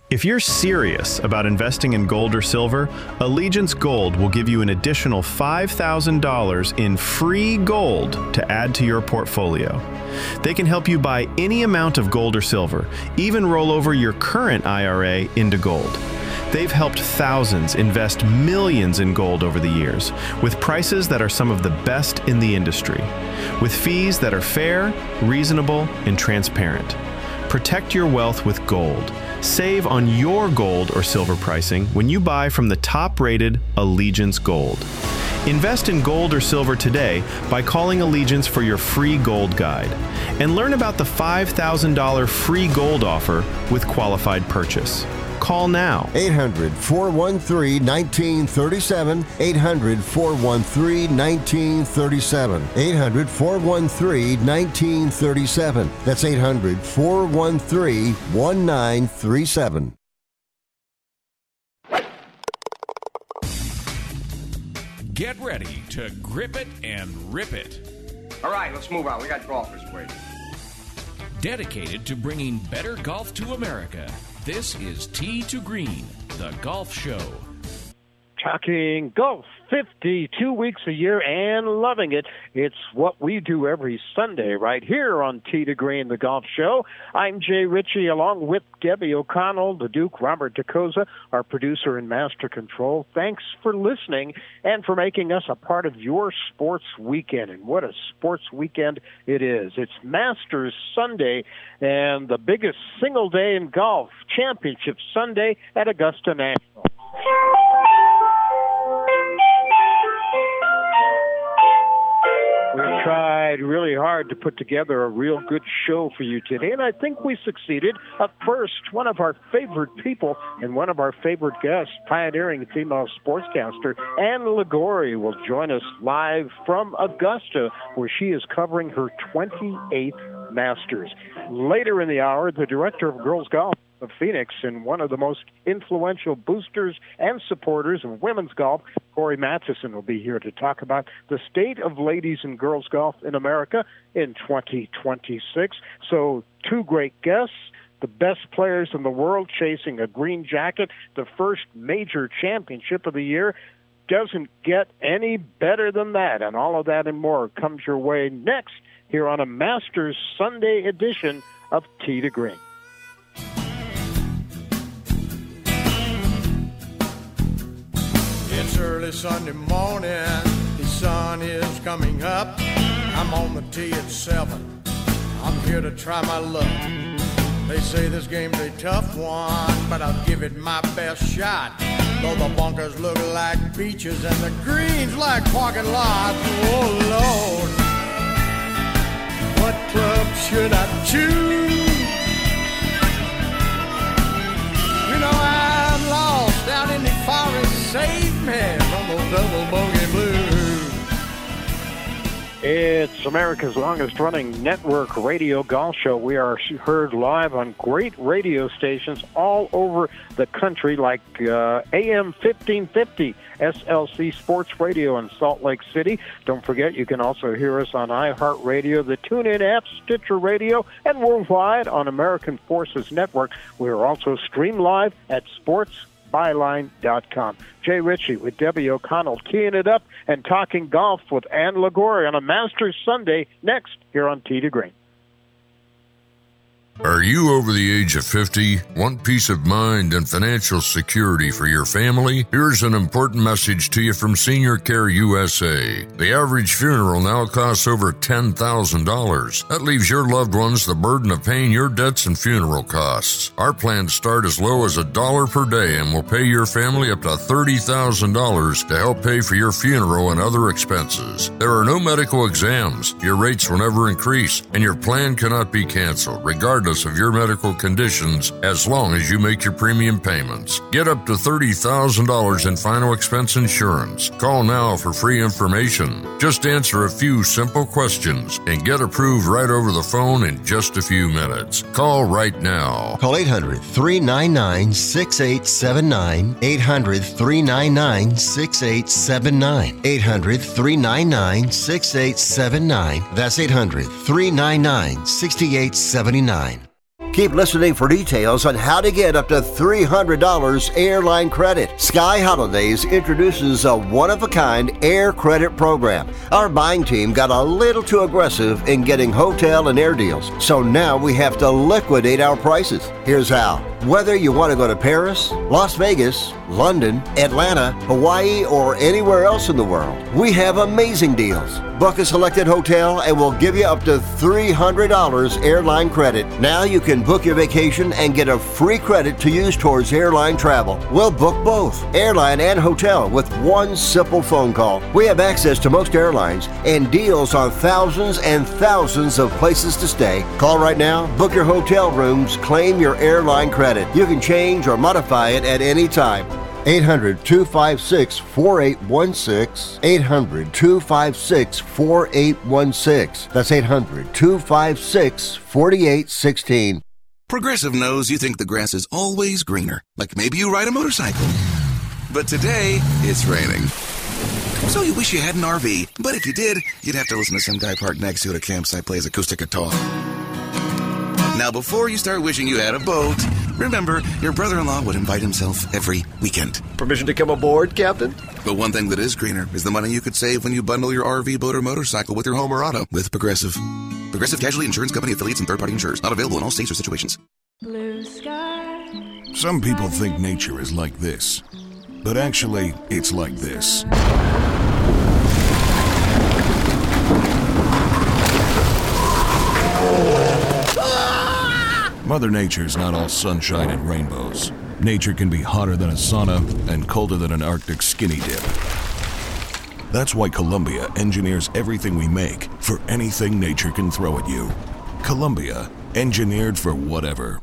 If you're serious about investing in gold or silver, Allegiance Gold will give you an additional $5,000 in free gold to add to your portfolio. They can help you buy any amount of gold or silver, even roll over your current IRA into gold. They've helped thousands invest millions in gold over the years, with prices that are some of the best in the industry, with fees that are fair, reasonable, and transparent. Protect your wealth with gold. Save on your gold or silver pricing when you buy from the top-rated Allegiance Gold. Invest in gold or silver today by calling Allegiance for your free gold guide. And learn about the $5,000 free gold offer with qualified purchase. Call now. 800-413-1937. 800-413-1937. 800-413-1937. That's 800-413-1937. Get ready to grip it and rip it. All right, let's move on. We got golfers waiting. Dedicated to bringing better golf to America, this is Tee to Green, the golf show. Talking golf 52 weeks a year and loving it. It's what we do every Sunday right here on Tee to Green, the golf show. I'm Jay Ritchie along with Debbie O'Connell, the Duke, Robert DeCosa, our producer and master control. Thanks for listening and for making us a part of your sports weekend. And what a sports weekend it is. It's Masters Sunday and the biggest single day in golf, Championship Sunday at Augusta National. We've tried really hard to put together a real good show for you today, and I think we succeeded. Up first, one of our favorite people and one of our favorite guests, pioneering female sportscaster Ann Liguori, will join us live from Augusta, where she is covering her 28th Masters. Later in the hour, the director of girls golf of Phoenix and one of the most influential boosters and supporters of women's golf, Corey Matheson, will be here to talk about the state of ladies and girls golf in America in 2026. So, two great guests, the best players in the world chasing a green jacket, the first major championship of the year. Doesn't get any better than that. And all of that and more comes your way next here on a Masters Sunday edition of Tee to Green. It's early Sunday morning, the sun is coming up. I'm on the tee at 7, I'm here to try my luck. They say this game's a tough one, but I'll give it my best shot. Though the bunkers look like beaches and the greens like parking lots. Oh Lord, what club should I choose? You know I'm lost out in the forest. Save me from those double bogey blues. It's America's longest-running network radio golf show. We are heard live on great radio stations all over the country, like AM 1550, SLC Sports Radio in Salt Lake City. Don't forget, you can also hear us on iHeartRadio, the TuneIn app, Stitcher Radio, and worldwide on American Forces Network. We are also streamed live at sportsbyline.com. Jay Ritchie with Debbie O'Connell teeing it up and talking golf with Ann Liguori on a Masters Sunday next here on Tee to Green. Are you over the age of 50? Want peace of mind and financial security for your family? Here's an important message to you from Senior Care USA. The average funeral now costs over $10,000. That leaves your loved ones the burden of paying your debts and funeral costs. Our plans start as low as $1 per day and will pay your family up to $30,000 to help pay for your funeral and other expenses. There are no medical exams. Your rates will never increase, and your plan cannot be canceled, regardless of your medical conditions, as long as you make your premium payments. Get up to $30,000 in final expense insurance. Call now for free information. Just answer a few simple questions and get approved right over the phone in just a few minutes. Call right now. Call 800-399-6879. 800-399-6879. 800-399-6879. That's 800-399-6879. Keep listening for details on how to get up to $300 airline credit. Sky Holidays introduces a one-of-a-kind air credit program. Our buying team got a little too aggressive in getting hotel and air deals, so now we have to liquidate our prices. Here's how. Whether you want to go to Paris, Las Vegas, London, Atlanta, Hawaii, or anywhere else in the world, we have amazing deals. Book a selected hotel and we'll give you up to $300 airline credit. Now you can book your vacation and get a free credit to use towards airline travel. We'll book both, airline and hotel, with one simple phone call. We have access to most airlines and deals on thousands and thousands of places to stay. Call right now, book your hotel rooms, claim your airline credit. You can change or modify it at any time. 800-256-4816. 800-256-4816. That's 800-256-4816. Progressive knows you think the grass is always greener. Like maybe you ride a motorcycle. But today, it's raining. So you wish you had an RV. But if you did, you'd have to listen to some guy parked next to you at a campsite plays acoustic guitar. Now, before you start wishing you had a boat, remember, your brother-in-law would invite himself every weekend. Permission to come aboard, Captain? But one thing that is greener is the money you could save when you bundle your RV, boat, or motorcycle with your home or auto with Progressive. Progressive Casualty Insurance Company affiliates and third-party insurers. Not available in all states or situations. Blue sky. Some people think nature is like this, but actually, it's like this. Mother Nature's not all sunshine and rainbows. Nature can be hotter than a sauna and colder than an Arctic skinny dip. That's why Columbia engineers everything we make for anything nature can throw at you. Columbia, engineered for whatever.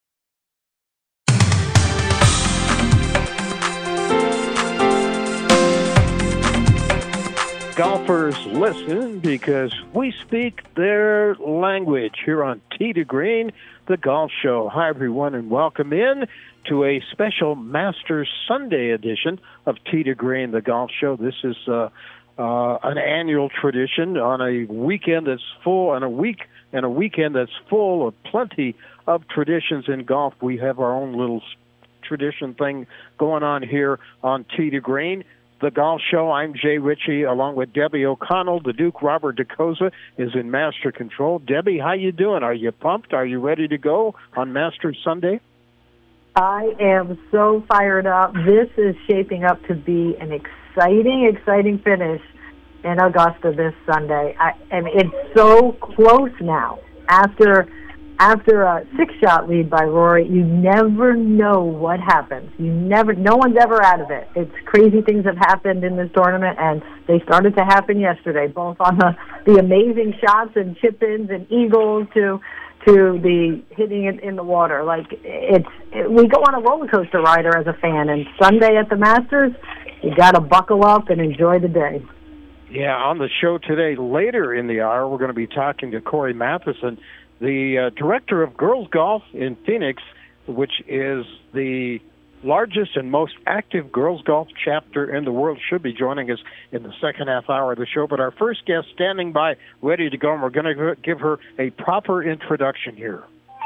Golfers listen because we speak their language here on Tee to Green, the golf show. Hi, everyone, and welcome in to a special Masters Sunday edition of Tee to Green, the golf show. This is an annual tradition on a weekend that's full, and a weekend that's full of plenty of traditions in golf. We have our own little tradition thing going on here on Tee to Green, the golf show. I'm Jay Ritchie, along with Debbie O'Connell. The Duke Robert DeCosa is in master control. Debbie, how you doing? Are you pumped? Are you ready to go on Masters Sunday? I am so fired up. This is shaping up to be an exciting finish in Augusta this Sunday. And it's so close now. After a six-shot lead by Rory, you never know what happens. No one's ever out of it. It's crazy things have happened in this tournament, and they started to happen yesterday, both on the amazing shots and chip-ins and eagles to the hitting it in the water. Like we go on a roller coaster rider as a fan, and Sunday at the Masters, you got to buckle up and enjoy the day. Yeah, on the show today, later in the hour, we're going to be talking to Corey Matheson, the director of girls golf in Phoenix, which is the largest and most active girls golf chapter in the world, should be joining us in the second half hour of the show. But our first guest standing by, ready to go, and we're going to give her a proper introduction here.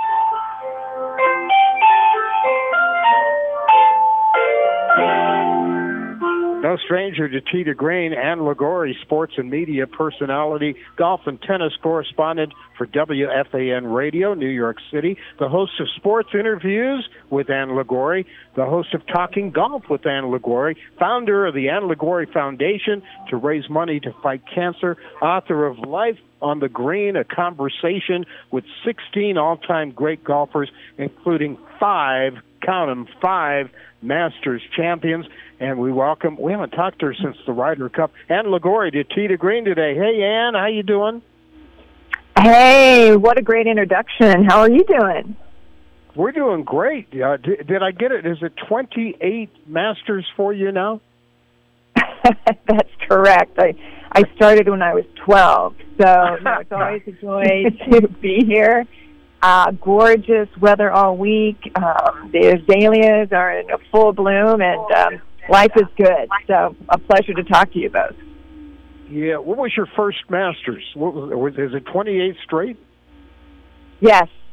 No stranger to Tee to Green, Ann Liguori, sports and media personality, golf and tennis correspondent for WFAN Radio, New York City, the host of Sports Interviews with Ann Liguori, the host of Talking Golf with Ann Liguori, founder of the Ann Liguori Foundation to raise money to fight cancer, author of Life on the Green, a conversation with 16 all-time great golfers, including five Masters champions. And we haven't talked to her since the Ryder Cup, Ann Liguori to Tee to Green today. Hey, Ann, how you doing? Hey, what a great introduction. How are you doing? We're doing great. Did I get it? Is it 28 Masters for you now? That's correct. I started when I was 12, so it's always a joy to be here. Gorgeous weather all week. The azaleas are in a full bloom, and life is good. So a pleasure to talk to you both. Yeah. What was your first Masters? Is it 28 straight? Yes.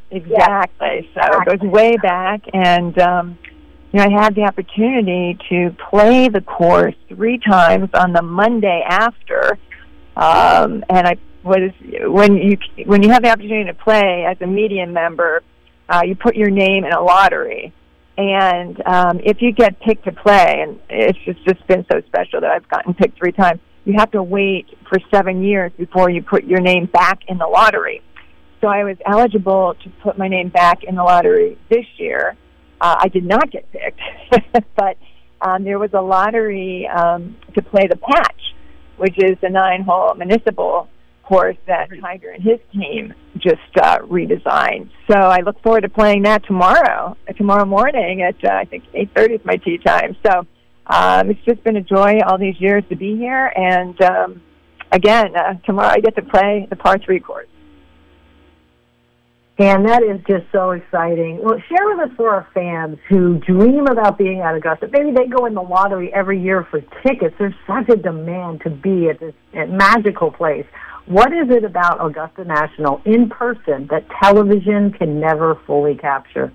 Exactly. So it goes way back, and I had the opportunity to play the course 3 times on the Monday after, and I was when you have the opportunity to play as a media member, you put your name in a lottery, and if you get picked to play, and it's just been so special that I've gotten picked 3 times, you have to wait for 7 years before you put your name back in the lottery. So I was eligible to put my name back in the lottery this year. I did not get picked, but there was a lottery to play the Patch, which is the 9-hole municipal course that Tiger and his team just redesigned. So I look forward to playing that tomorrow morning at, I think, 8:30 is my tee time. So it's just been a joy all these years to be here. And, again, tomorrow I get to play the par 3 course. And that is just so exciting. Well, share with us for our fans who dream about being at Augusta. Maybe they go in the lottery every year for tickets. There's such a demand to be at this magical place. What is it about Augusta National in person that television can never fully capture?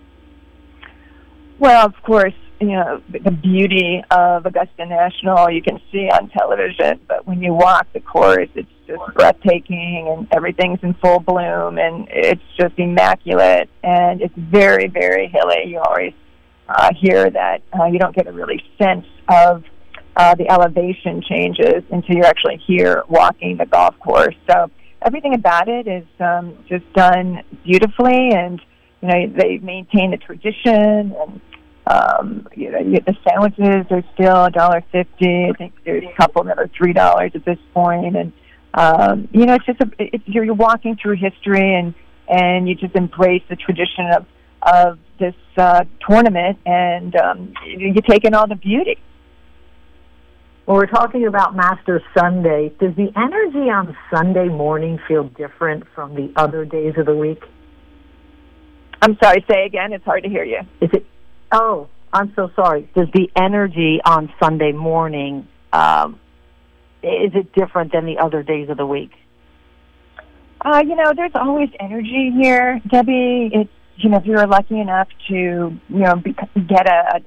Well, of course, the beauty of Augusta National you can see on television, but when you walk the course, it's just breathtaking, and everything's in full bloom, and it's just immaculate, and it's very, very hilly. You always hear that you don't get a really sense of the elevation changes until you're actually here walking the golf course. So everything about it is just done beautifully, and they maintain the tradition, and the sandwiches are still $1.50. I think there's a couple that are $3 at this point, and it's just you're walking through history, and you just embrace the tradition of this tournament, and you take in all the beauty. Well, we're talking about Masters Sunday. Does the energy on Sunday morning feel different from the other days of the week? I'm sorry, say again. It's hard to hear you. Is it? Oh, I'm so sorry. Does the energy on Sunday morning, is it different than the other days of the week? There's always energy here, Debbie. It's, if you're lucky enough to, get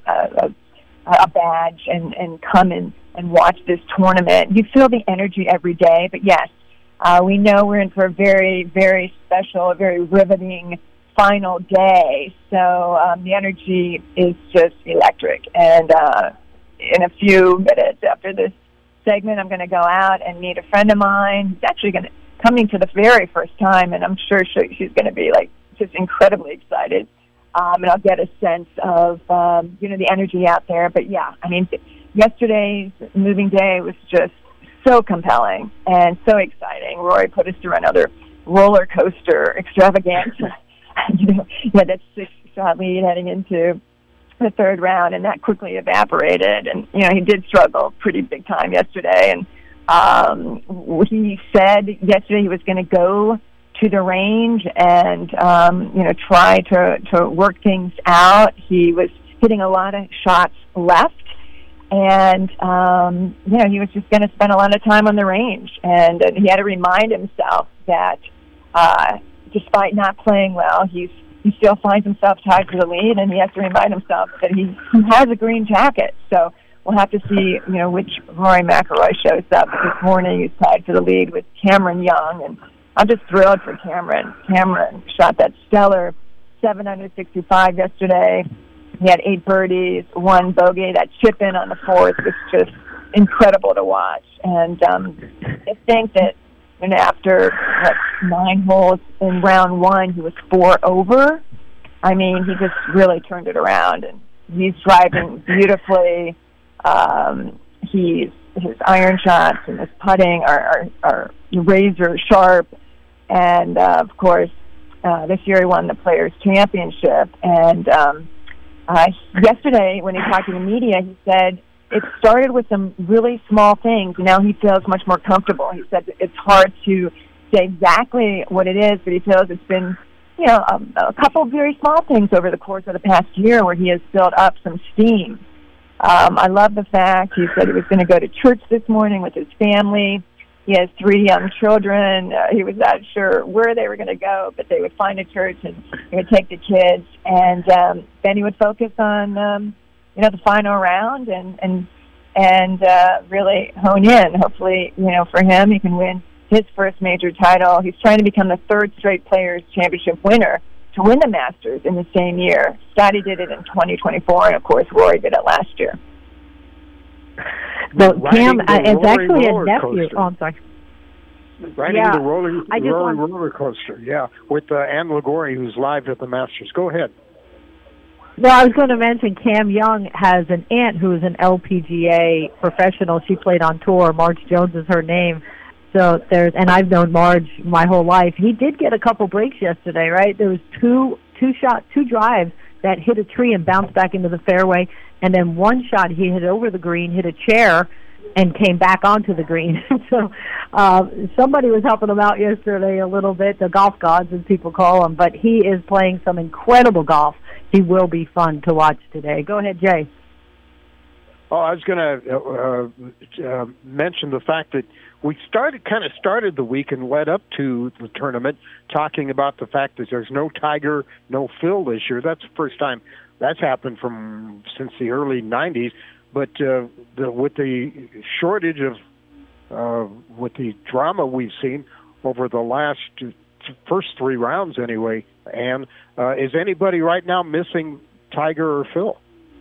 a badge and come in and watch this tournament, you feel the energy every day. But yes, we know we're in for a very, very special, very riveting final day. So the energy is just electric. And in a few minutes after this segment, I'm going to go out and meet a friend of mine who's actually coming to the very first time, and I'm sure she's going to be just incredibly excited. And I'll get a sense of the energy out there. But yeah, I mean, yesterday's moving day was just so compelling and so exciting. Rory put us through another roller coaster extravaganza. That 6-shot lead heading into the third round, and that quickly evaporated. And he did struggle pretty big time yesterday. And he said yesterday he was going to go to the range and try to work things out. He was hitting a lot of shots left, and he was just going to spend a lot of time on the range. And he had to remind himself that despite not playing well, he still finds himself tied for the lead, and he has to remind himself that he has a green jacket. So we'll have to see, which Rory McIlroy shows up. This morning he's tied for the lead with Cameron Young, and I'm just thrilled for Cameron. Cameron shot that stellar 765 yesterday. He had 8 birdies, 1 bogey. That chip in on the 4th was just incredible to watch. And I think that after 9 holes in round 1, he was 4 over. I mean, he just really turned it around, and he's driving beautifully. His iron shots and his putting are razor sharp. And, of course, this year he won the Players' Championship. And yesterday, when he talked to the media, he said it started with some really small things. Now he feels much more comfortable. He said it's hard to say exactly what it is, but he feels it's been, a couple of very small things over the course of the past year where he has built up some steam. I love the fact he said he was going to go to church this morning with his family. He has 3 young children. He was not sure where they were going to go, but they would find a church and he would take the kids. And then he would focus on, the final round and really hone in. Hopefully, for him, he can win his first major title. He's trying to become the 3rd straight Players Championship winner to win the Masters in the same year. Scotty did it in 2024, and, of course, Rory did it last year. So Cam is actually a nephew. Oh, I'm sorry. Riding the roller coaster, with Anne Liguori, who's live at the Masters. Go ahead. Well, I was going to mention Cam Young has an aunt who is an LPGA professional. She played on tour. Marge Jones is her name. So and I've known Marge my whole life. He did get a couple breaks yesterday, right? There was two drives that hit a tree and bounced back into the fairway, and then one shot he hit over the green, hit a chair, and came back onto the green. So somebody was helping him out yesterday a little bit, the golf gods as people call him, but he is playing some incredible golf. He will be fun to watch today. Go ahead, Jay. Oh, I was going to mention the fact that we started the week and led up to the tournament talking about the fact that there's no Tiger, no Phil this year. That's the first time that's happened since the early 90s. But with the shortage of with the drama we've seen over the last first 3 rounds anyway, Anne, is anybody right now missing Tiger or Phil?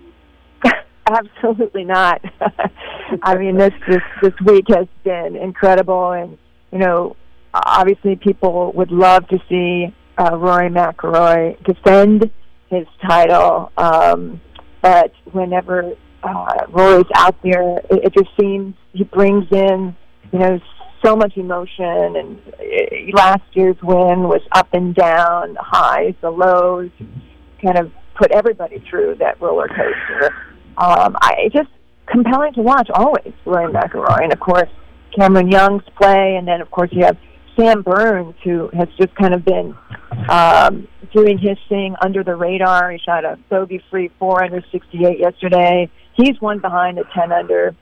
Absolutely not. I mean, this week has been incredible, and obviously people would love to see Rory McIlroy defend his title, but whenever Rory's out there, it just seems he brings in so much emotion, and last year's win was up and down, the highs, the lows, kind of put everybody through that roller coaster. Just compelling to watch always, Rory McIlroy. And, of course, Cameron Young's play. And then, of course, you have Sam Burns, who has just kind of been doing his thing under the radar. He shot a bogey-free 4 under 68 yesterday. He's one behind at 10 under.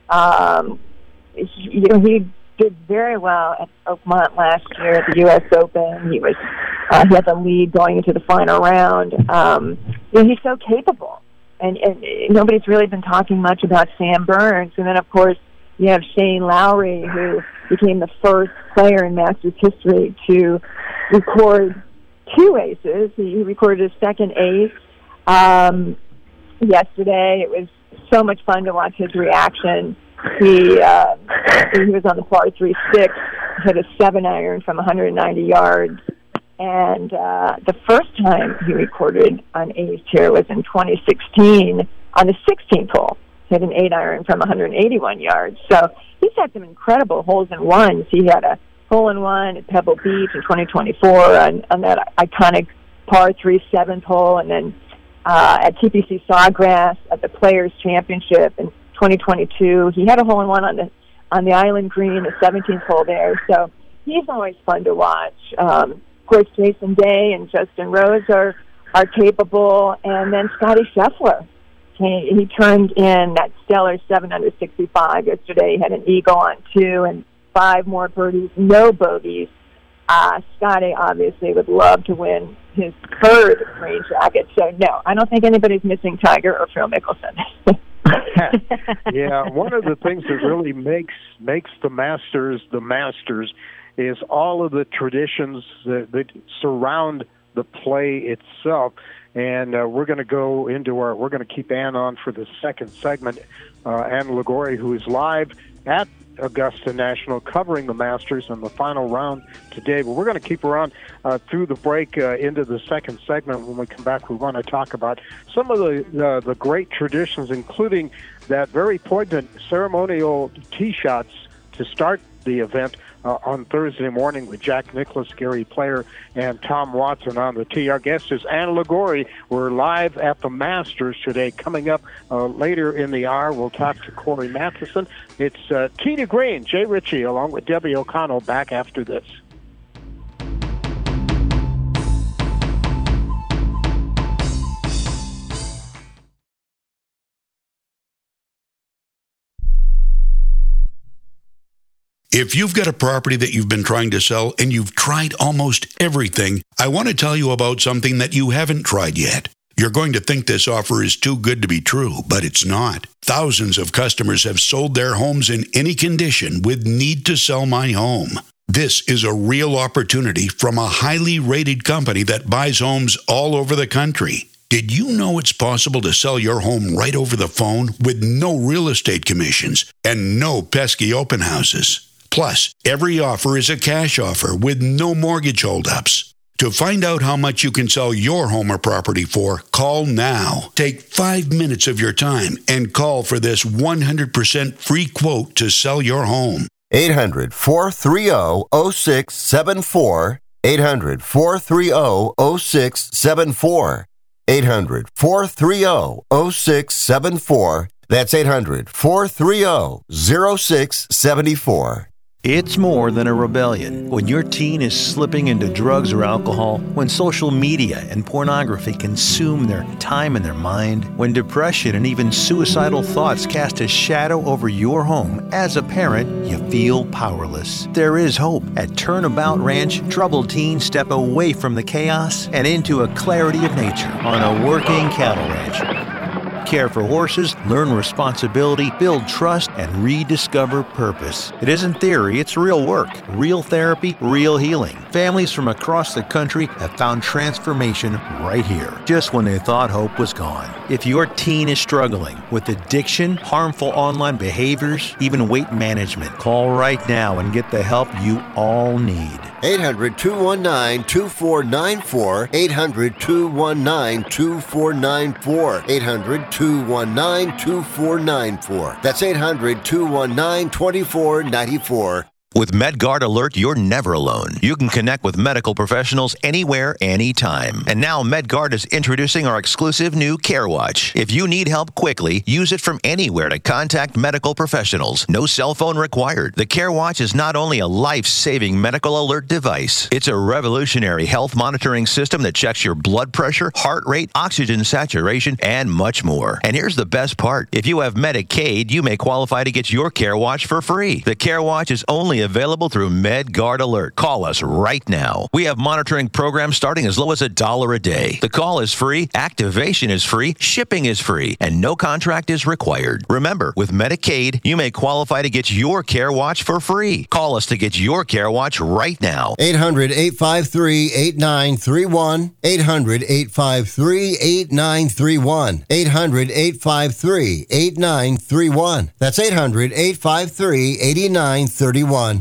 He did very well at Oakmont last year at the U.S. Open. He had the lead going into the final round. He's so capable. And nobody's really been talking much about Sam Burns. And then, of course, you have Shane Lowry, who became the first player in Masters history to record 2 aces. He recorded his 2nd ace yesterday. It was so much fun to watch his reaction. He was on the par 3-6, hit a 7-iron from 190 yards. And the first time he recorded an ace here was in 2016 on the 16th hole. Hit an 8-iron from 181 yards. So he's had some incredible holes-in-ones. He had a hole-in-one at Pebble Beach in 2024 on that iconic par 3 7th hole, and then at TPC Sawgrass at the Players Championship in 2022. He had a hole-in-one on the Island Green, the 17th hole there. So he's always fun to watch. Of course, Jason Day and Justin Rose are capable, and then Scotty Scheffler. He turned in that stellar 7 under 65 yesterday. He had an eagle on 2 and 5 more birdies, no bogeys. Scotty obviously would love to win his 3rd green jacket. So, no, I don't think anybody's missing Tiger or Phil Mickelson. Yeah, one of the things that really makes the Masters is all of the traditions that surround the play itself. And we're going to keep Ann on for the second segment. Anne Liguori, who is live at Augusta National covering the Masters in the final round today. But we're going to keep her on through the break into the second segment. When we come back, we want to talk about some of the great traditions, including that very poignant ceremonial tee shots to start the event on Thursday morning with Jack Nicklaus, Gary Player, and Tom Watson on the tee. Our guest is Anne Liguori. We're live at the Masters today. Coming up later in the hour, we'll talk to Corey Matheson. It's Tee to Green, Jay Ritchie, along with Debbie O'Connell, back after this. If you've got a property that you've been trying to sell and you've tried almost everything, I want to tell you about something that you haven't tried yet. You're going to think this offer is too good to be true, but it's not. Thousands of customers have sold their homes in any condition with Need to Sell My Home. This is a real opportunity from a highly rated company that buys homes all over the country. Did you know it's possible to sell your home right over the phone with no real estate commissions and no pesky open houses? Plus, every offer is a cash offer with no mortgage holdups. To find out how much you can sell your home or property for, call now. Take 5 minutes of your time and call for this 100% free quote to sell your home. 800-430-0674. 800-430-0674. 800-430-0674. That's 800-430-0674. It's more than a rebellion. When your teen is slipping into drugs or alcohol, when social media and pornography consume their time and their mind, when depression and even suicidal thoughts cast a shadow over your home, as a parent, you feel powerless. There is hope. At Turnabout Ranch, troubled teens step away from the chaos and into a clarity of nature on a working cattle ranch. Care for horses, learn responsibility, build trust, and rediscover purpose. It isn't theory, it's real work, real therapy, real healing. Families from across the country have found transformation right here, just when they thought hope was gone. If your teen is struggling with addiction, harmful online behaviors, even weight management, call right now and get the help you all need. 800-219-2494. 800-219-2494. 800-219-2494. That's 800-219-2494. With MedGuard Alert, you're never alone. You can connect with medical professionals anywhere, anytime. And now MedGuard is introducing our exclusive new CareWatch. If you need help quickly, use it from anywhere to contact medical professionals. No cell phone required. The CareWatch is not only a life-saving medical alert device, it's a revolutionary health monitoring system that checks your blood pressure, heart rate, oxygen saturation, and much more. And here's the best part. If you have Medicaid, you may qualify to get your CareWatch for free. The CareWatch is only available through MedGuard Alert. Call us right now. We have monitoring programs starting as low as $1 a day. The call is free, activation is free, shipping is free, and no contract is required. Remember, with Medicaid, you may qualify to get your CareWatch for free. Call us to get your CareWatch right now. 800-853-8931. 800-853-8931. 800-853-8931. That's 800-853-8931.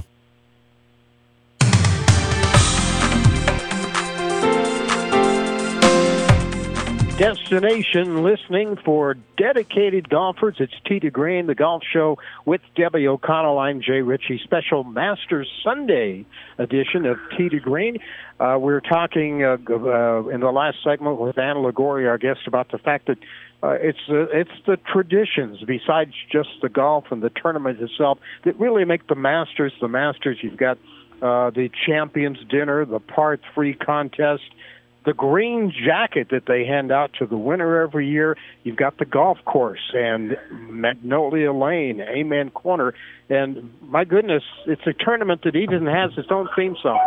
Destination listening for dedicated golfers. It's Tee to Green, the golf show with Debbie O'Connell. I'm Jay Ritchie. Special Masters Sunday edition of Tee to Green. We were talking in the last segment with Anna Liguori, our guest, about the fact that it's the traditions besides just the golf and the tournament itself that really make the Masters the Masters. You've got the Champions Dinner, the Par 3 contest, the green jacket that they hand out to the winner every year. You've got the golf course and Magnolia Lane, Amen Corner. And my goodness, it's a tournament that even has its own theme song.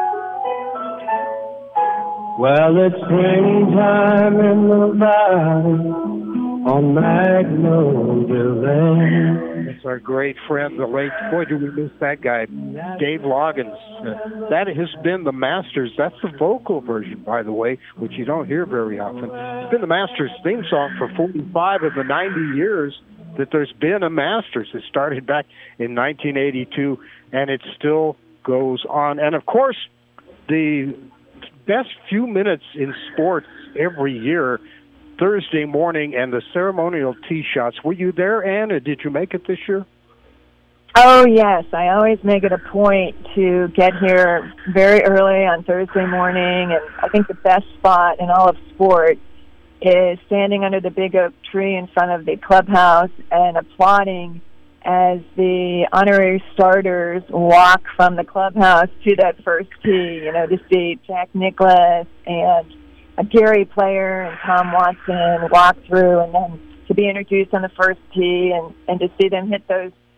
Well, it's springtime in the valley on Magnolia Lane. It's our great friend, the late, boy, do we miss that guy, Dave Loggins. That has been the Masters. That's the vocal version, by the way, which you don't hear very often. It's been the Masters theme song for 45 of the 90 years that there's been a Masters. It started back in 1982, and it still goes on. And, of course, the best few minutes in sports every year, Thursday morning, and the ceremonial tee shots. Were you there, Anna? Did you make it this year? Oh, yes. I always make it a point to get here very early on Thursday morning, and I think the best spot in all of sport is standing under the big oak tree in front of the clubhouse and applauding as the honorary starters walk from the clubhouse to that first tee, to see Jack Nicklaus and a Gary Player and Tom Watson walk through, and then to be introduced on the first tee and to see them hit those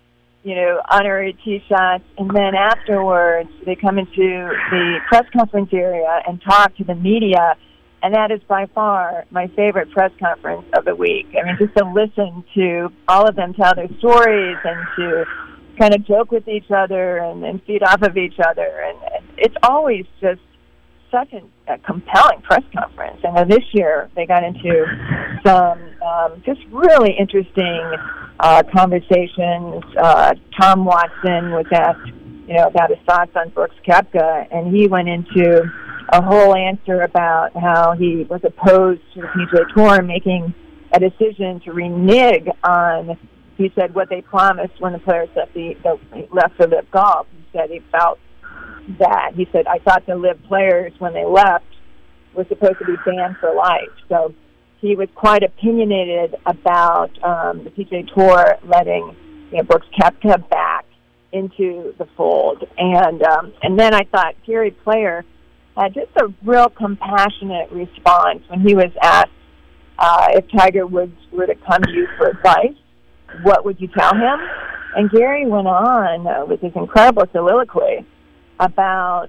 honorary tee shots, and then afterwards they come into the press conference area and talk to the media, and that is by far my favorite press conference of the week. I mean, just to listen to all of them tell their stories and to kind of joke with each other and feed off of each other, and it's always just such a compelling press conference. I know this year they got into some just really interesting conversations. Tom Watson was asked, about his thoughts on Brooks Koepka, and he went into a whole answer about how he was opposed to the PGA Tour making a decision to renege on, he said, what they promised when the players left for LIV Golf. He said he felt that. He said, I thought the LIV players, when they left, were supposed to be banned for life. So he was quite opinionated about the PGA Tour letting Brooks Koepka back into the fold. And then I thought Gary Player had just a real compassionate response when he was asked if Tiger were to come to you for advice, what would you tell him? And Gary went on with this incredible soliloquy about,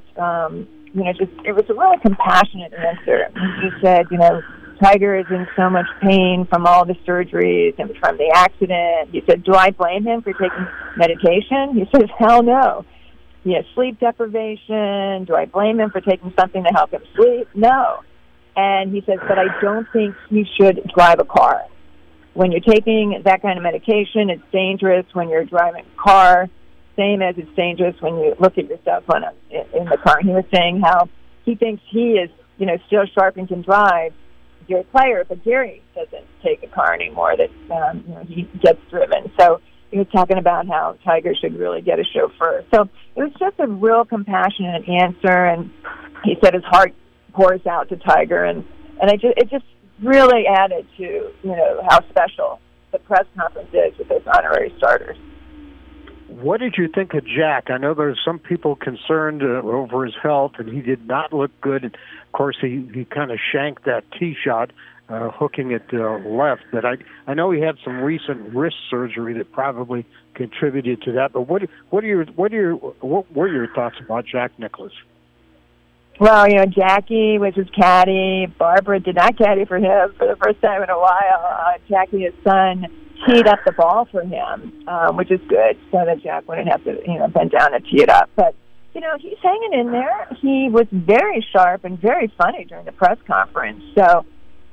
it was a really compassionate answer. He said, Tiger is in so much pain from all the surgeries and from the accident. He said, do I blame him for taking medication? He says, hell no. He has sleep deprivation. Do I blame him for taking something to help him sleep? No. And he says, but I don't think he should drive a car. When you're taking that kind of medication, it's dangerous when you're driving a car, same as it's dangerous when you look at your cell phone in the car. And he was saying how he thinks he is, still sharp and can drive, Gary Player, but Gary doesn't take a car anymore, that he gets driven. So he was talking about how Tiger should really get a chauffeur. So it was just a real compassionate answer, and he said his heart pours out to Tiger, and it just really added to, how special the press conference is with those honorary starters. What did you think of Jack? I know there's some people concerned over his health, and he did not look good. And of course, he kind of shanked that tee shot, hooking it left. But I know he had some recent wrist surgery that probably contributed to that. But what were your thoughts about Jack Nicklaus? Well, Jackie was his caddy. Barbara did not caddy for him for the first time in a while. Jackie, his son, teed up the ball for him, which is good, so that Jack wouldn't have to, bend down and tee it up. But, he's hanging in there. He was very sharp and very funny during the press conference. So,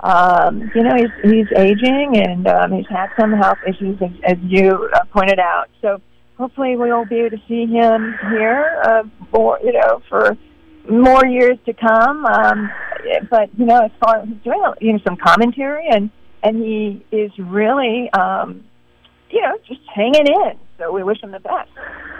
he's aging, and he's had some health issues, as you pointed out. So hopefully we'll be able to see him here, for more years to come. But, as far as he's doing, some commentary, and he is really, just hanging in. So we wish him the best.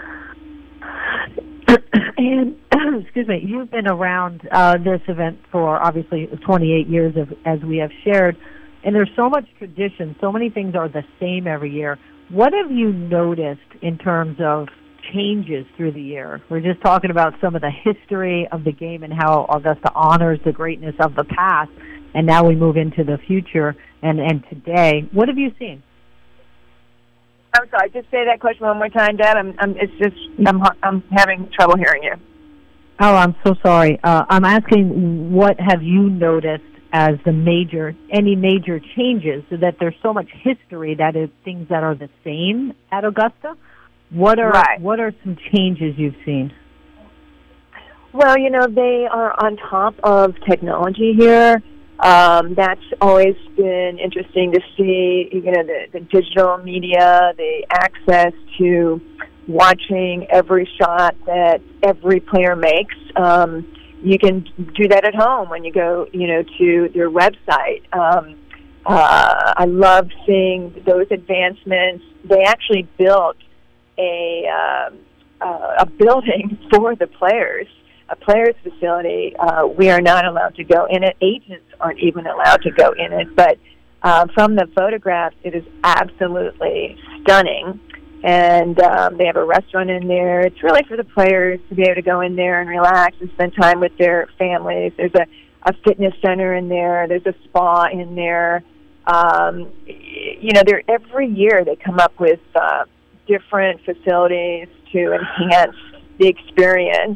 And, excuse me, you've been around this event for, obviously, 28 years, as we have shared, and there's so much tradition. So many things are the same every year. What have you noticed in terms of changes through the year? We're just talking about some of the history of the game and how Augusta honors the greatness of the past, and now we move into the future and today. What have you seen? I'm sorry, just say that question one more time, Deb. I'm having trouble hearing you. Oh, I'm so sorry. I'm asking, what have you noticed as any major changes, so that there's so much history that is things that are the same at Augusta? What are some changes you've seen? Well, they are on top of technology here. That's always been interesting to see, the digital media, the access to watching every shot that every player makes. You can do that at home when you go, to their website. I love seeing those advancements. They actually built a building for the players, a players' facility. We are not allowed to go in it. Agents aren't even allowed to go in it. But from the photographs, it is absolutely stunning. And they have a restaurant in there. It's really for the players to be able to go in there and relax and spend time with their families. There's a fitness center in there. There's a spa in there. Every year they come up with different facilities to enhance the experience.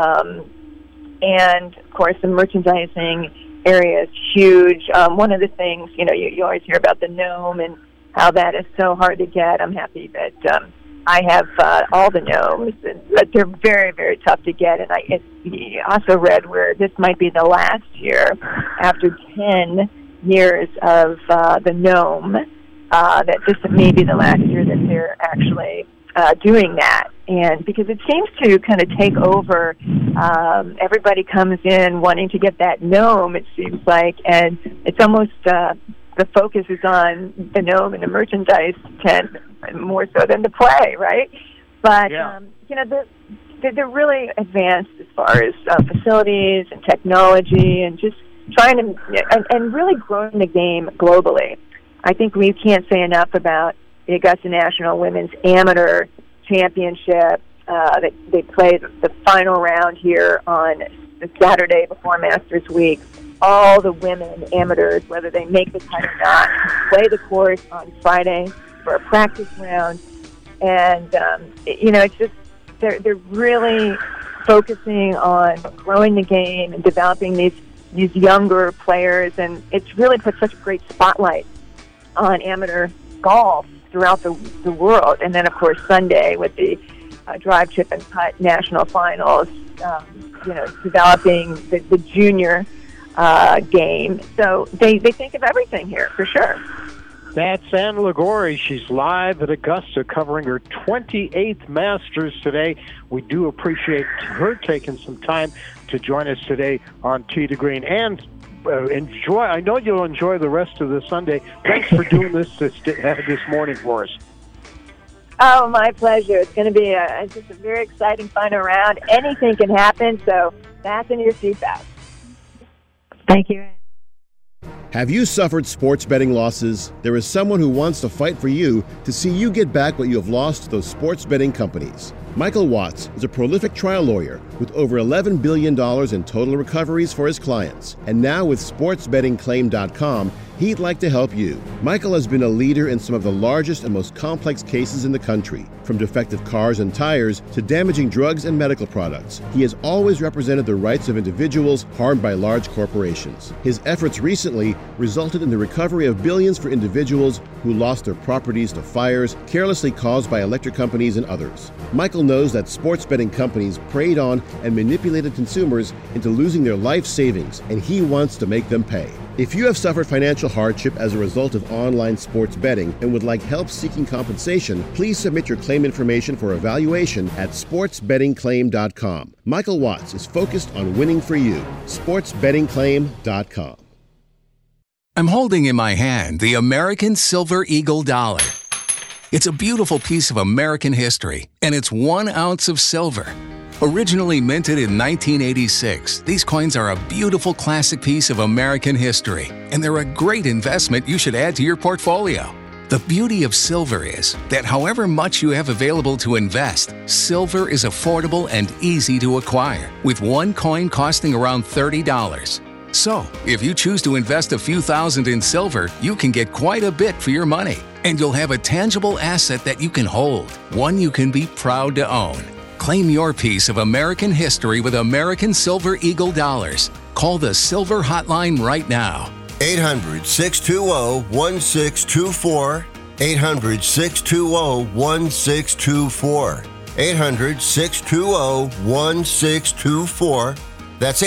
And, of course, the merchandising area is huge. One of the things, you always hear about the Gnome and how that is so hard to get. I'm happy that I have all the Gnomes, but they're very, very tough to get. And I also read where this might be the last year, after 10 years of the Gnome, that this may be the last year that they're actually doing that. And because it seems to kind of take over, everybody comes in wanting to get that Gnome, it seems like, and it's almost the focus is on the Gnome and the merchandise tent more so than the play, right? But, they're really advanced as far as facilities and technology and just trying to, and really growing the game globally. I think we can't say enough about the Augusta National Women's Amateur Championship. They play the final round here on the Saturday before Masters Week. All the women amateurs, whether they make the cut or not, play the course on Friday for a practice round. And, it's just, they're really focusing on growing the game and developing these younger players. And it's really put such a great spotlight on amateur golf throughout the world. And then, of course, Sunday with the drive, chip, and putt national finals, developing the junior game. So they think of everything here, for sure. That's Ann Liguori. She's live at Augusta covering her 28th Masters today. We do appreciate her taking some time to join us today on Tee to Green. And enjoy. I know you'll enjoy the rest of the Sunday. Thanks for doing this morning for us. Oh, my pleasure. It's going to be just a very exciting final round. Anything can happen, so fasten your seatbelts. Thank you. Have you suffered sports betting losses? There is someone who wants to fight for you to see you get back what you have lost to those sports betting companies. Michael Watts is a prolific trial lawyer with over $11 billion in total recoveries for his clients. And now with SportsBettingClaim.com, he'd like to help you. Michael has been a leader in some of the largest and most complex cases in the country, from defective cars and tires to damaging drugs and medical products. He has always represented the rights of individuals harmed by large corporations. His efforts recently resulted in the recovery of billions for individuals who lost their properties to fires carelessly caused by electric companies and others. Michael knows that sports betting companies preyed on and manipulated consumers into losing their life savings, and he wants to make them pay. If you have suffered financial hardship as a result of online sports betting and would like help seeking compensation, please submit your claim information for evaluation at SportsBettingClaim.com. Michael Watts is focused on winning for you. SportsBettingClaim.com. I'm holding in my hand the American Silver Eagle Dollar. It's a beautiful piece of American history, and it's 1 ounce of silver. Originally minted in 1986, these coins are a beautiful classic piece of American history, and they're a great investment you should add to your portfolio. The beauty of silver is that however much you have available to invest, silver is affordable and easy to acquire, with one coin costing around $30. So, if you choose to invest a few thousand in silver, you can get quite a bit for your money, and you'll have a tangible asset that you can hold, one you can be proud to own. Claim your piece of American history with American Silver Eagle dollars. Call the Silver Hotline right now. 800-620-1624. 800-620-1624. 800-620-1624. That's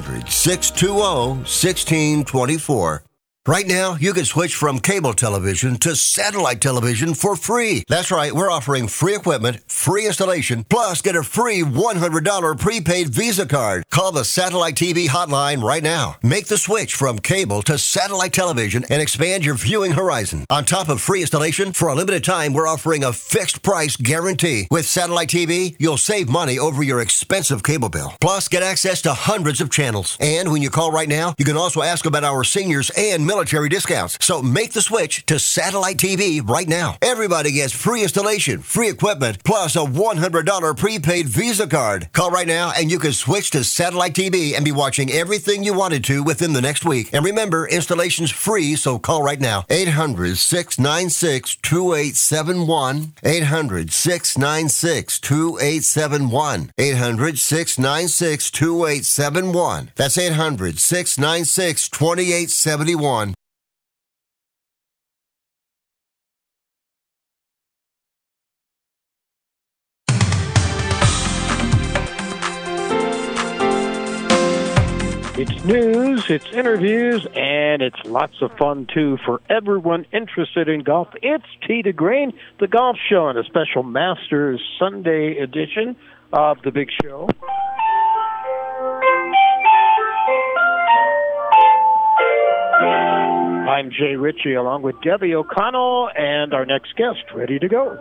800-620-1624. Right now, you can switch from cable television to satellite television for free. That's right, we're offering free equipment, free installation, plus get a free $100 prepaid Visa card. Call the Satellite TV hotline right now. Make the switch from cable to satellite television and expand your viewing horizon. On top of free installation, for a limited time, we're offering a fixed price guarantee. With Satellite TV, you'll save money over your expensive cable bill. Plus, get access to hundreds of channels. And when you call right now, you can also ask about our seniors and military discounts. So make the switch to satellite TV right now. Everybody gets free installation, free equipment, plus a $100 prepaid Visa card. Call right now and you can switch to satellite TV and be watching everything you wanted to within the next week. And remember, installation's free, so call right now. 800-696-2871. 800-696-2871. 800-696-2871. That's 800-696-2871. It's news, it's interviews, and it's lots of fun, too, for everyone interested in golf. It's Tee to Green, the golf show, and a special Masters Sunday edition of the big show. I'm Jay Ritchie, along with Debbie O'Connell, and our next guest, ready to go.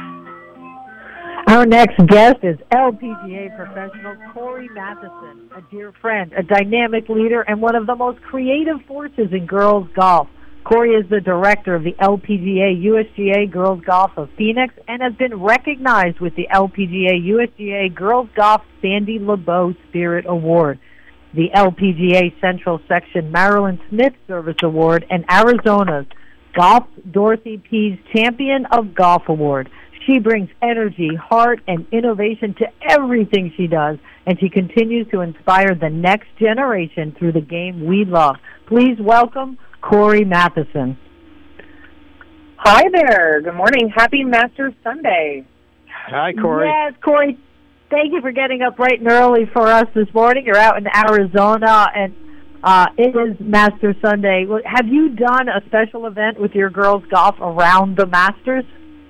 Our next guest is LPGA professional Corey Matheson, a dear friend, a dynamic leader, and one of the most creative forces in girls golf. Corey is the director of the LPGA USGA Girls Golf of Phoenix and has been recognized with the LPGA USGA Girls Golf Sandy LeBeau Spirit Award, the LPGA Central Section Marilyn Smith Service Award, and Arizona's Golf's Dorothy Pease Champion of Golf Award. She brings energy, heart, and innovation to everything she does, and she continues to inspire the next generation through the game we love. Please welcome Corey Matheson. Hi there. Good morning. Happy Masters Sunday. Hi, Corey. Yes, Corey. Thank you for getting up bright and early for us this morning. You're out in Arizona, and it is Masters Sunday. Have you done a special event with your girls' golf around the Masters?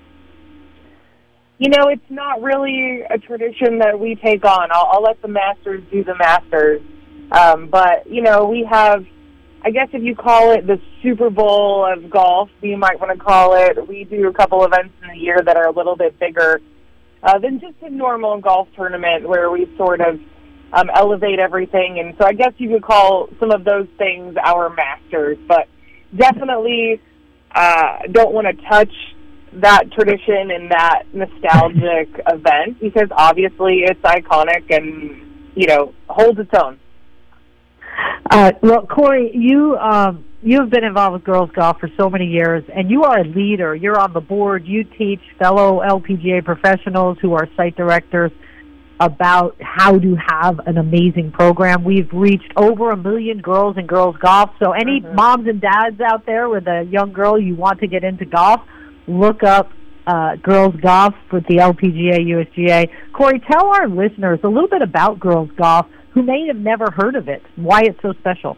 You know, it's not really a tradition that we take on. I'll let the Masters do the Masters. But, you know, we have, I guess if you call it the Super Bowl of golf, you might want to call it. We do a couple events in the year that are a little bit bigger than just a normal golf tournament where we sort of elevate everything. And so I guess you could call some of those things our Masters. But definitely don't want to touch that tradition and that nostalgic event because obviously it's iconic and, you know, holds its own. Well, Corey, you've been involved with girls golf for so many years, and you are a leader. You're on the board. You teach fellow LPGA professionals who are site directors about how to have an amazing program. We've reached over 1 million girls in girls golf, so any moms and dads out there with a young girl you want to get into golf, look up girls golf with the LPGA USGA. Corey, tell our listeners a little bit about girls golf who may have never heard of it, why it's so special.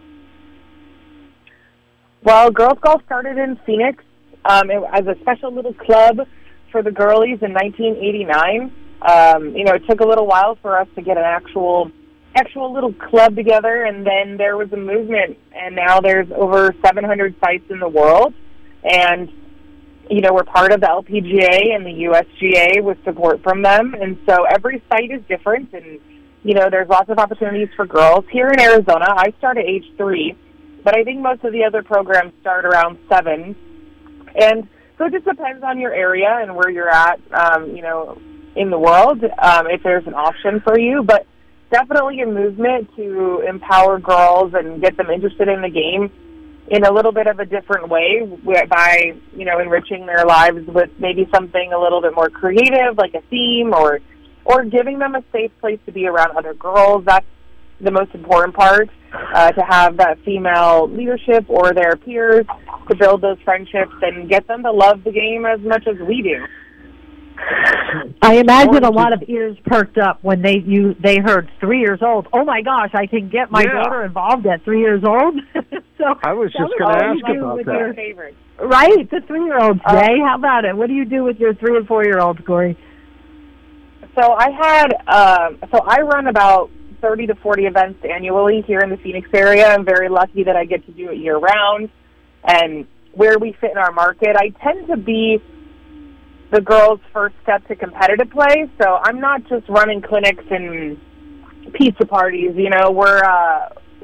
Well, girls golf started in Phoenix as a special little club for the girlies in 1989. You know, it took a little while for us to get an actual little club together, and then there was a movement, and now there's over 700 sites in the world, and you know, we're part of the LPGA and the USGA with support from them, and so every site is different, and, you know, there's lots of opportunities for girls. Here in Arizona, I start at age 3, but I think most of the other programs start around 7, and so it just depends on your area and where you're at, you know, in the world, if there's an option for you, but definitely a movement to empower girls and get them interested in the game in a little bit of a different way by, you know, enriching their lives with maybe something a little bit more creative, like a theme, or giving them a safe place to be around other girls. That's the most important part, to have that female leadership or their peers to build those friendships and get them to love the game as much as we do. I imagine a lot of ears perked up when they heard 3 years old. Oh my gosh, I can get my daughter involved at 3 years old. So I was just going to ask about that. Right, the 3-year-olds, Jay. How about it? What do you do with your 3 and 4-year-olds, Corey? So I run about 30 to 40 events annually here in the Phoenix area. I'm very lucky that I get to do it year round, and where we fit in our market, I tend to be the girls' first step to competitive play. So I'm not just running clinics and pizza parties. You know,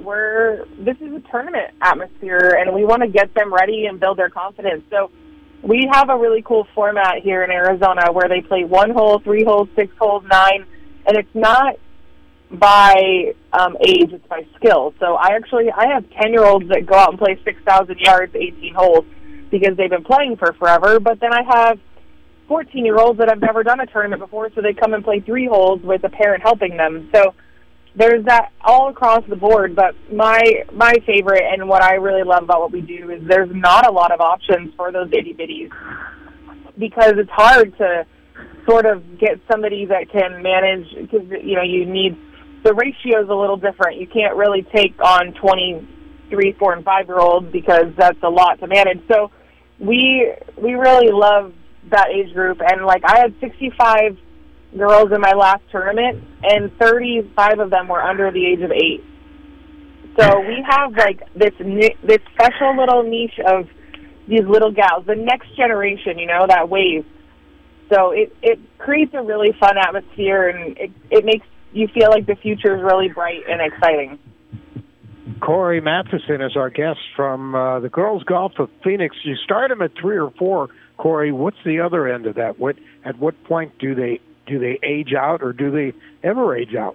this is a tournament atmosphere, and we want to get them ready and build their confidence. So we have a really cool format here in Arizona where they play 1 hole, 3 holes, 6 holes, 9, and it's not by age, it's by skill. So I have 10-year-olds that go out and play 6,000 yards, 18 holes, because they've been playing for forever. But then I have 14-year-olds that have never done a tournament before, so they come and play 3 holes with a parent helping them. So there's that all across the board. But my favorite and what I really love about what we do is there's not a lot of options for those itty-bitties, because it's hard to sort of get somebody that can manage, because, you know, you need, the ratio is a little different. You can't really take on 23, 4, and 5-year-olds because that's a lot to manage. So we really love that age group. And, like, I had 65 girls in my last tournament, and 35 of them were under the age of 8. So we have, like, this special little niche of these little gals, the next generation, you know, that wave. So it creates a really fun atmosphere, and it makes you feel like the future is really bright and exciting. Corey Matheson is our guest from the Girls Golf of Phoenix. You start them at 3 or 4. Corey, what's the other end of that? At what point do they age out, or do they ever age out?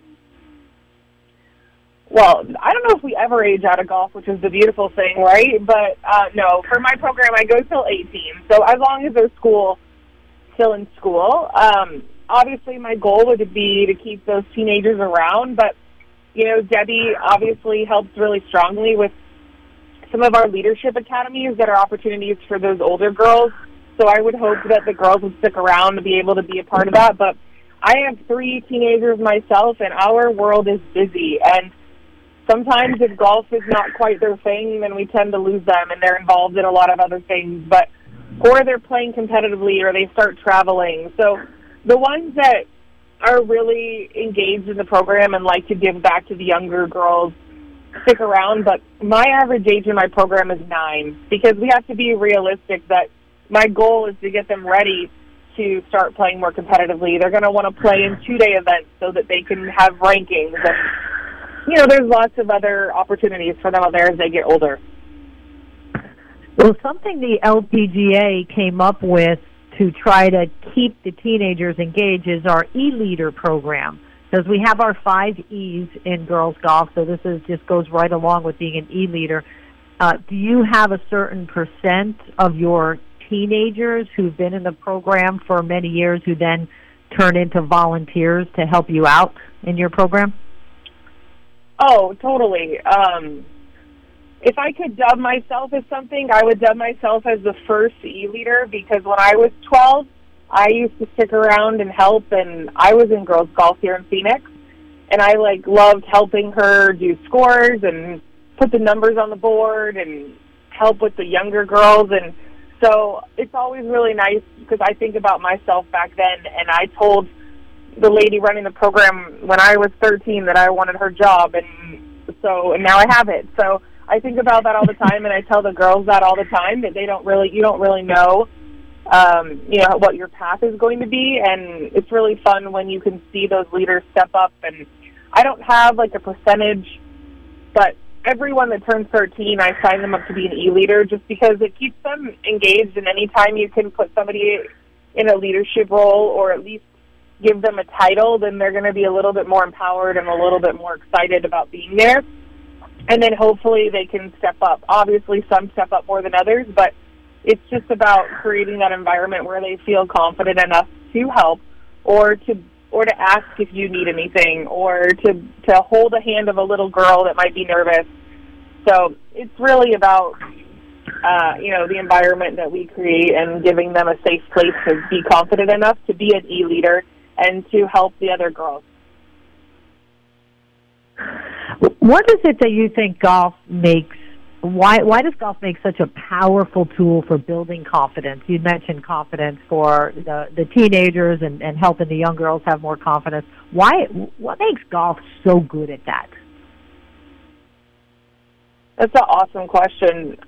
Well, I don't know if we ever age out of golf, which is the beautiful thing, right? But no, for my program, I go till 18. So as long as they're still in school. Obviously, my goal would be to keep those teenagers around, but, you know, Debbie obviously helps really strongly with some of our leadership academies that are opportunities for those older girls. So I would hope that the girls would stick around to be able to be a part of that. But I have 3 teenagers myself, and our world is busy. And sometimes if golf is not quite their thing, then we tend to lose them, and they're involved in a lot of other things. But or they're playing competitively, or they start traveling. So the ones that are really engaged in the program and like to give back to the younger girls stick around. But my average age in my program is 9, because we have to be realistic that my goal is to get them ready to start playing more competitively. They're going to want to play in 2-day events so that they can have rankings. And, you know, there's lots of other opportunities for them out there as they get older. Well, something the LPGA came up with to try to keep the teenagers engaged is our E-Leader program, because we have our 5 E's in girls golf, so this just goes right along with being an E-Leader. Do you have a certain percent of your teenagers who've been in the program for many years who then turn into volunteers to help you out in your program? Oh, totally. If I could dub myself as something, I would dub myself as the first E-Leader, because when I was 12, I used to stick around and help, and I was in girls golf here in Phoenix, and I loved helping her do scores and put the numbers on the board and help with the younger girls. And so it's always really nice, because I think about myself back then, and I told the lady running the program when I was 13 that I wanted her job, and now I have it. So I think about that all the time, and I tell the girls that all the time, that you don't really know, what your path is going to be, and it's really fun when you can see those leaders step up. And I don't have a percentage, but everyone that turns 13, I sign them up to be an E-Leader, just because it keeps them engaged, and anytime you can put somebody in a leadership role, or at least give them a title, then they're going to be a little bit more empowered and a little bit more excited about being there. And then hopefully they can step up. Obviously, some step up more than others, but it's just about creating that environment where they feel confident enough to help, or to ask if you need anything, or to hold the hand of a little girl that might be nervous. So it's really about the environment that we create, and giving them a safe place to be confident enough to be an E-Leader and to help the other girls. What is it that you think golf makes? Why does golf make such a powerful tool for building confidence? You mentioned confidence for the teenagers and helping the young girls have more confidence. What makes golf so good at that? That's an awesome question.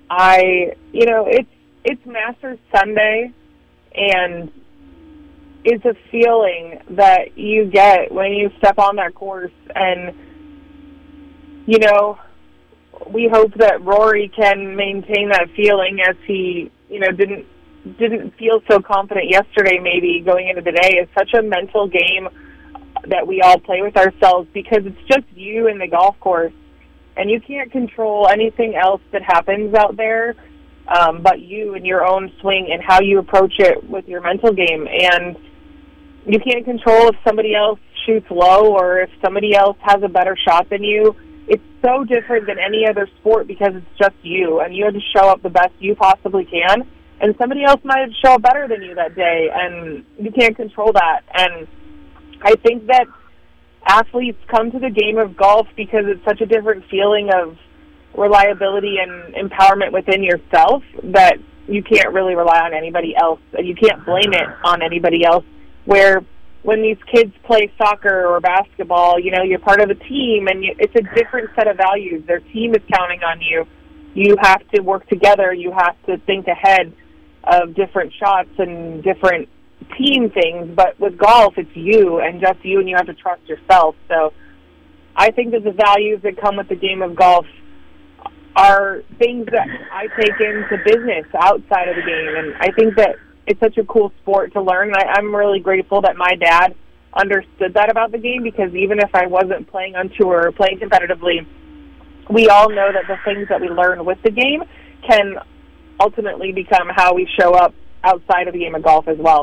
It's Masters Sunday, and it's a feeling that you get when you step on that course. And we hope that Rory can maintain that feeling as he, didn't feel so confident yesterday maybe going into the day. It's such a mental game that we all play with ourselves because it's just you and the golf course, and you can't control anything else that happens out there but you and your own swing and how you approach it with your mental game. And you can't control if somebody else shoots low or if somebody else has a better shot than you. It's so different than any other sport because it's just you, and you have to show up the best you possibly can, and somebody else might show up better than you that day, and you can't control that. And I think that athletes come to the game of golf because it's such a different feeling of reliability and empowerment within yourself that you can't really rely on anybody else, and you can't blame it on anybody else. Where when these kids play soccer or basketball, you're part of a team, and it's a different set of values. Their team is counting on you. You have to work together. You have to think ahead of different shots and different team things. But with golf, it's you and just you, and you have to trust yourself. So I think that the values that come with the game of golf are things that I take into business outside of the game, and I think that it's such a cool sport to learn. I'm really grateful that my dad understood that about the game, because even if I wasn't playing on tour or playing competitively, we all know that the things that we learn with the game can ultimately become how we show up outside of the game of golf as well.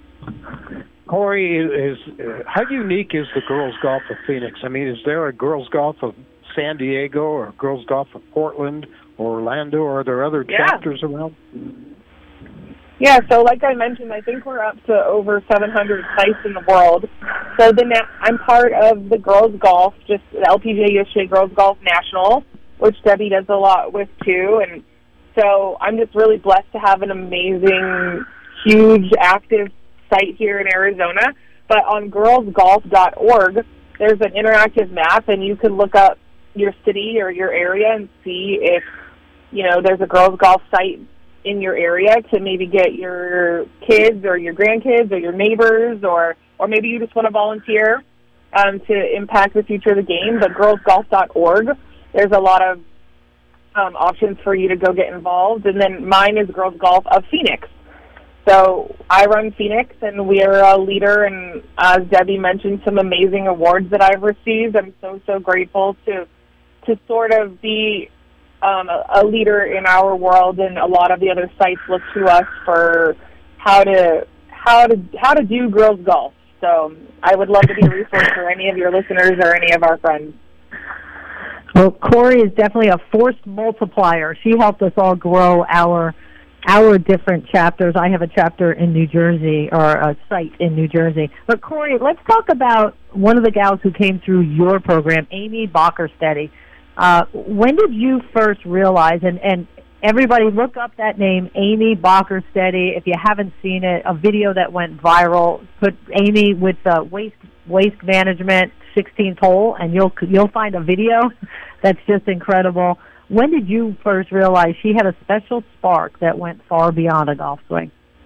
Corey, how unique is the girls' golf of Phoenix? I mean, is there a girls' golf of San Diego or girls' golf of Portland or Orlando, or are there other chapters around? Yeah, so like I mentioned, I think we're up to over 700 sites in the world. So I'm part of the girls' golf, just the LPGA USA Girls Golf National, which Debbie does a lot with too. And so I'm just really blessed to have an amazing, huge, active site here in Arizona. But on girlsgolf.org, there's an interactive map, and you can look up your city or your area and see if, there's a girls' golf site in your area to maybe get your kids or your grandkids or your neighbors, or maybe you just want to volunteer to impact the future of the game. But girlsgolf.org, there's a lot of options for you to go get involved. And then mine is Girls Golf of Phoenix. So I run Phoenix, and we are a leader, and as Debbie mentioned, some amazing awards that I've received. I'm so grateful to sort of be a leader in our world, and a lot of the other sites look to us for how to do girls golf. So I would love to be a resource for any of your listeners or any of our friends. Well, Corey is definitely a force multiplier. She helped us all grow our different chapters. I have a chapter in New Jersey, or a site in New Jersey. But Corey, let's talk about one of the gals who came through your program, Amy Bockersteady. When did you first realize, and everybody look up that name, Amy Bockersteady, if you haven't seen it, a video that went viral, put Amy with waste management 16th hole, and you'll find a video that's just incredible. When did you first realize she had a special spark that went far beyond a golf swing?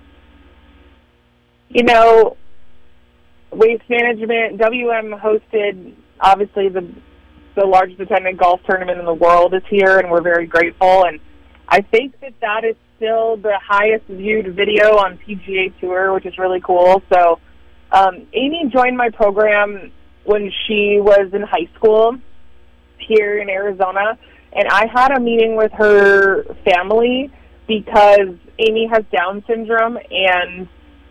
Waste management, WM hosted, obviously, the largest attended golf tournament in the world is here, and we're very grateful. And I think that is still the highest viewed video on PGA Tour, which is really cool. So Amy joined my program when she was in high school here in Arizona, and I had a meeting with her family because Amy has Down syndrome, and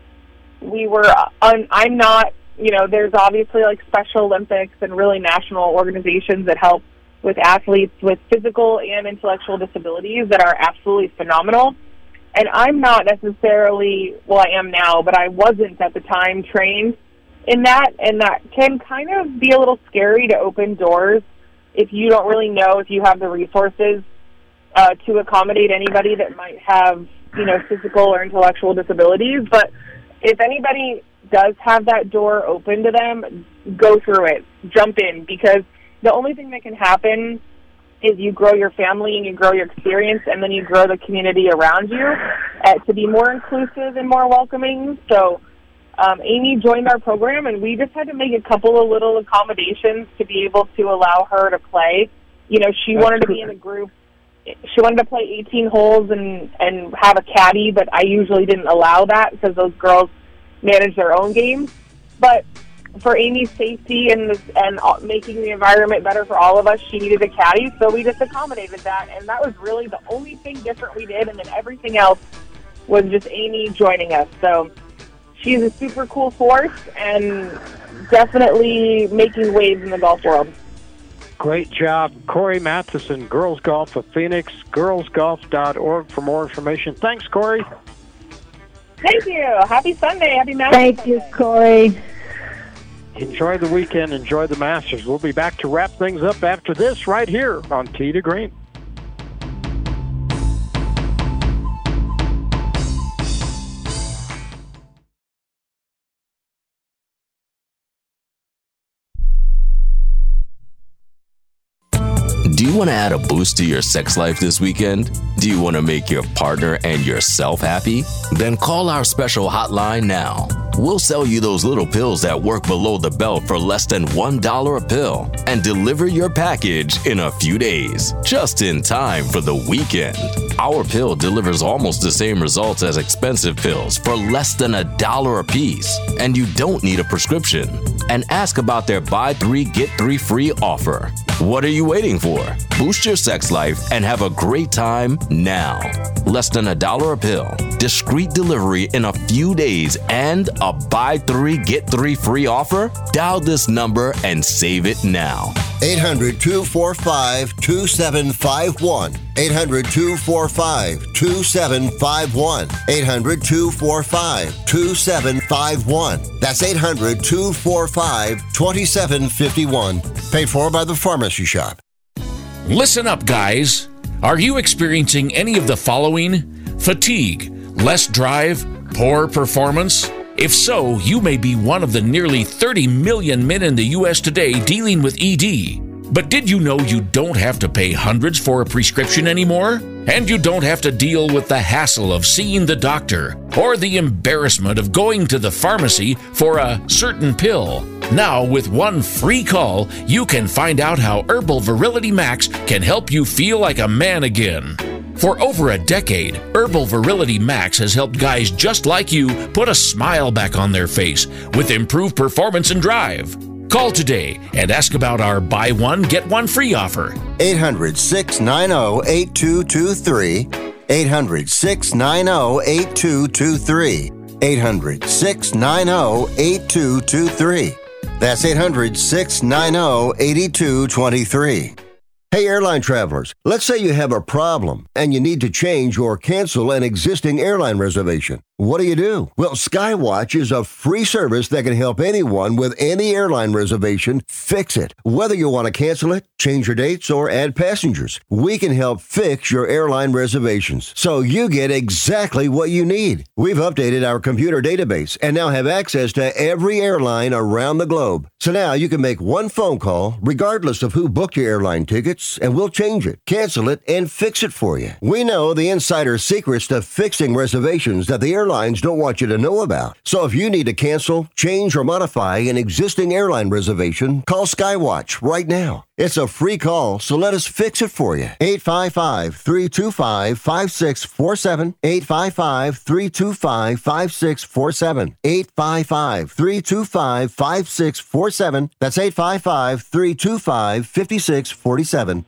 I'm not, there's obviously like Special Olympics and really national organizations that help with athletes with physical and intellectual disabilities that are absolutely phenomenal. And I'm not necessarily, well, I am now, but I wasn't at the time trained in that, and that can kind of be a little scary to open doors if you don't really know if you have the resources to accommodate anybody that might have, physical or intellectual disabilities. But if anybody does have that door open to them, go through it, jump in, because the only thing that can happen is you grow your family and you grow your experience, and then you grow the community around you to be more inclusive and more welcoming. So Amy joined our program, and we just had to make a couple of little accommodations to be able to allow her to play She wanted to be in a group. She wanted to play 18 holes and have a caddy, but I usually didn't allow that because those girls manage their own games. But for Amy's safety and making the environment better for all of us, she needed a caddy, so we just accommodated that. And that was really the only thing different we did, and then everything else was just Amy joining us. So she's a super cool force and definitely making waves in the golf world. Great job. Corey Matheson, Girls Golf of Phoenix, girlsgolf.org for more information. Thanks, Corey. Thank you. Happy Sunday. Happy Masters. Thank you, Corey. Enjoy the weekend. Enjoy the Masters. We'll be back to wrap things up after this right here on Tee to Green. Do you want to add a boost to your sex life this weekend? Do you want to make your partner and yourself happy? Then call our special hotline now. We'll sell you those little pills that work below the belt for less than $1 a pill and deliver your package in a few days, just in time for the weekend. Our pill delivers almost the same results as expensive pills for less than $1 a piece, and you don't need a prescription. And ask about their buy 3 get 3 free offer. What are you waiting for? Boost your sex life and have a great time now. Less than $1 a pill, discreet delivery in a few days, and a buy 3 get 3 free offer? Dial this number and save it now. 800-245-2751. 800-245-2751. 800-245-2751. That's 800-245-2751. Paid for by the Pharmacy Shop. Listen up, guys. Are you experiencing any of the following? Fatigue, less drive, poor performance? If so, you may be one of the nearly 30 million men in the U.S. today dealing with ED. But did you know you don't have to pay hundreds for a prescription anymore? And you don't have to deal with the hassle of seeing the doctor or the embarrassment of going to the pharmacy for a certain pill. Now, with one free call, you can find out how Herbal Virility Max can help you feel like a man again. For over a decade, Herbal Virility Max has helped guys just like you put a smile back on their face with improved performance and drive. Call today and ask about our buy one, get one free offer. 800-690-8223. 800-690-8223. 800-690-8223. That's 800-690-8223. Hey, airline travelers, let's say you have a problem and you need to change or cancel an existing airline reservation. What do? Well, Skywatch is a free service that can help anyone with any airline reservation fix it. Whether you want to cancel it, change your dates, or add passengers, we can help fix your airline reservations so you get exactly what you need. We've updated our computer database and now have access to every airline around the globe. So now you can make one phone call regardless of who booked your airline tickets, and we'll change it, cancel it, and fix it for you. We know the insider secrets to fixing reservations that the airlines don't want you to know about. So if you need to cancel, change, or modify an existing airline reservation, call Skywatch right now. It's a free call, so let us fix it for you. 855-325-5647. 855-325-5647. 855-325-5647. That's 855-325-5647.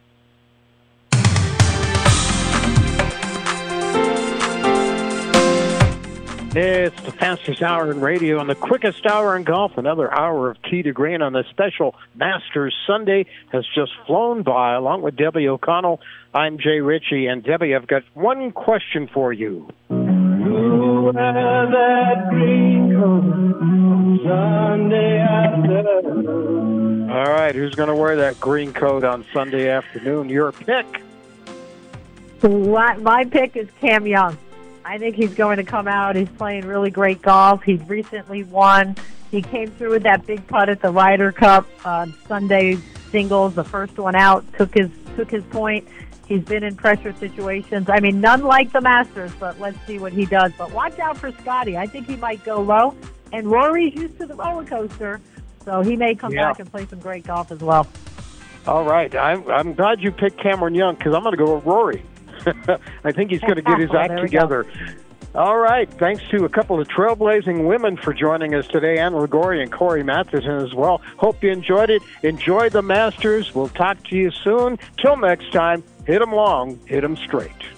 It's the fastest hour in radio and the quickest hour in golf. Another hour of Tee to Green on this special Masters Sunday has just flown by. Along with Debbie O'Connell, I'm Jay Ritchie. And Debbie, I've got one question for you. You wear that green coat Sunday afternoon. All right, who's going to wear that green coat on Sunday afternoon? Your pick. My pick is Cam Young. I think he's going to come out. He's playing really great golf. He's recently won. He came through with that big putt at the Ryder Cup Sunday singles, the first one out, took his point. He's been in pressure situations. I mean, none like the Masters, but let's see what he does. But watch out for Scotty. I think he might go low. And Rory's used to the roller coaster, so he may come back and play some great golf as well. All right. I'm glad you picked Cameron Young because I'm going to go with Rory. I think he's going to get his act together. All right. Thanks to a couple of trailblazing women for joining us today, Ann Liguori and Corey Matheson as well. Hope you enjoyed it. Enjoy the Masters. We'll talk to you soon. Till next time, hit 'em long, hit 'em straight.